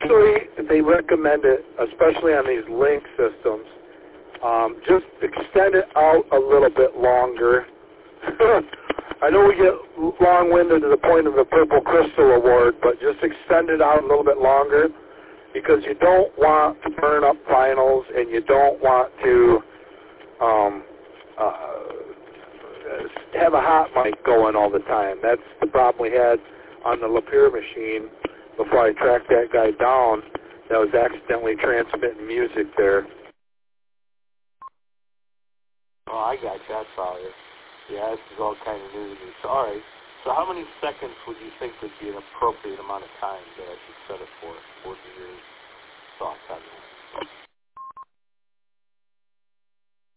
Actually, they recommend it, especially on these link systems. Just extend it out a little bit longer. I know we get long-winded to the point of the Purple Crystal Award, but just extend it out a little bit longer because you don't want to burn up vinyls and you don't want to have a hot mic going all the time. That's the problem we had on the Lapierre machine before I tracked that guy down that was accidentally transmitting music there. Oh, I got you. That's all right. Yeah, this is all kind of new to me. So, all right. So how many seconds would you think would be an appropriate amount of time that I should set it for? What would be your thoughts on that?